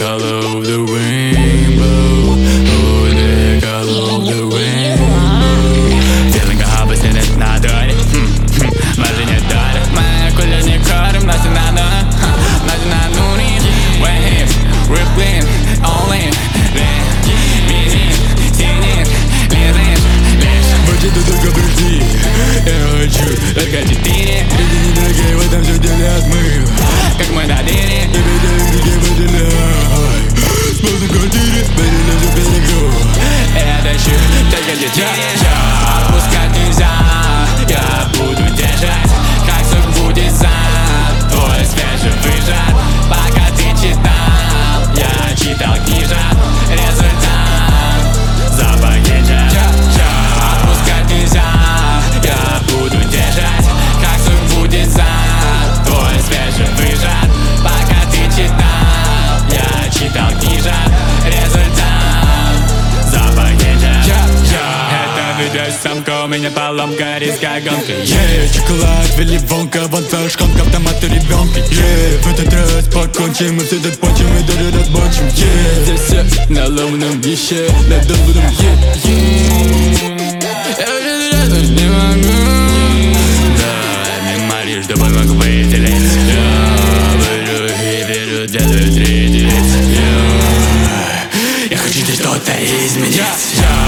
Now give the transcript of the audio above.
color of the rainbow. Oh, the color of the rainbow. Feeling a harbor сидит на доре. Може не доля. Моя куля не корм, но все надо. Но все на нури. Wave, rippling, all in. Визит, синит, лезет, лишь. Хочет ты только прийти. Я хочу только 4. Люди недорогие, в этом все деле отмыл. Как мы на деле. Я видел, где выделяй. Спал на квартире, поделил всю перегру. Я тащу только 4. Отпускать нельзя. Я буду держать, как сок будет за. Твой свежий выжат. Пока ты читал, я читал книжек. Результат запакетчик. Отпускать нельзя. Я буду держать, как сок будет за. Твой свежий выжат. Пока ты читал, я читал книжек. Результат запакетчик. Это видеосъемка, у меня поломка, резкая гонка. Шоколад, Вилли Вонка, вон флешком к автомату ребенка. В этот раз покончим, мы все тут почим и даже разбочим. Здесь все на ломаном еще, на долбанном Я уже сразу не могу. Дай мне Марию, чтобы он мог выделить. Я беру и беру, делаю 3 делить. Я хочу здесь что-то изменить.